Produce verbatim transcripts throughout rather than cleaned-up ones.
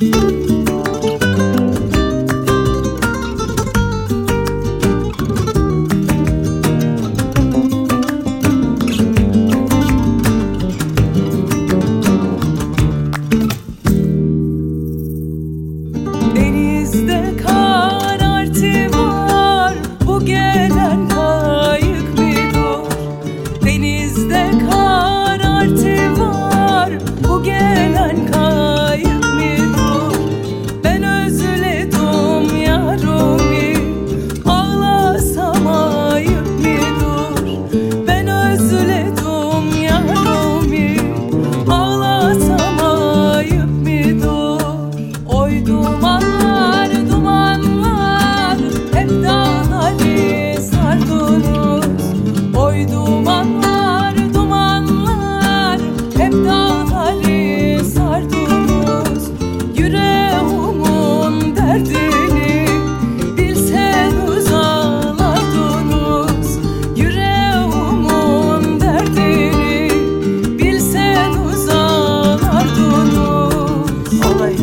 Denizde karartı var, bu gelen kayık bir dur. Denizde karartı var, bu gelen kayık bir dur. Ben özledim yarımı, ağlasam ayıp mı dur. Ben özledim yarımı, ağlasam ayıp mı dur. Oy dumanlar, dumanlar, hep dağları sardınız. Oy dumanlar, dumanlar, hep dağları sardınız. Yüreğimin derdini bilseniz ağlardınız. Yüreğimin derdini bilseniz ağlardınız. Olay.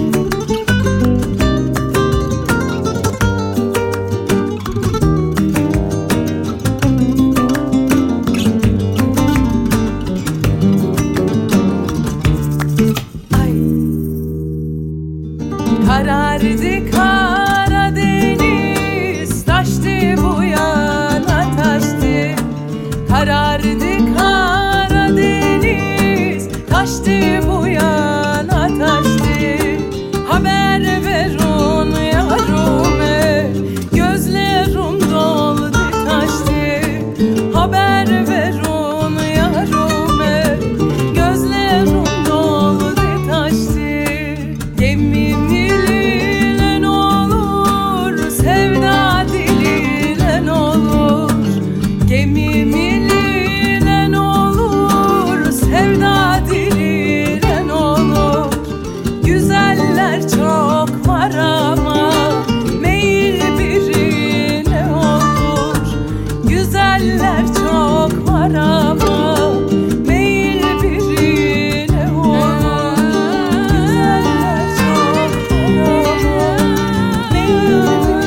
Karardı Karadeniz, taştı bu yana taştı. Karardı Karadeniz, taştı bu yana taştı. Haber verin yarime, gözlerim doldu taştı. Haber verin yarime, gözlerim doldu taştı. Gemim ile olur, sevda diliyle olur. Gemim ile olur, sevda diliyle olur. Güzeller çok var ama meyil birine olur. Güzeller çok var ama meyil birine olur. Güzeller çok var ama meyil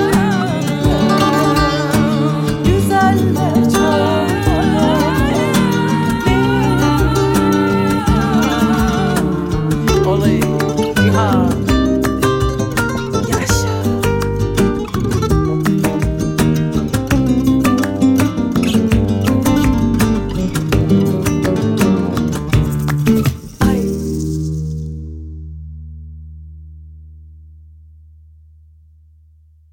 birine. Güzeller çok var ama meyil birine. Olayı.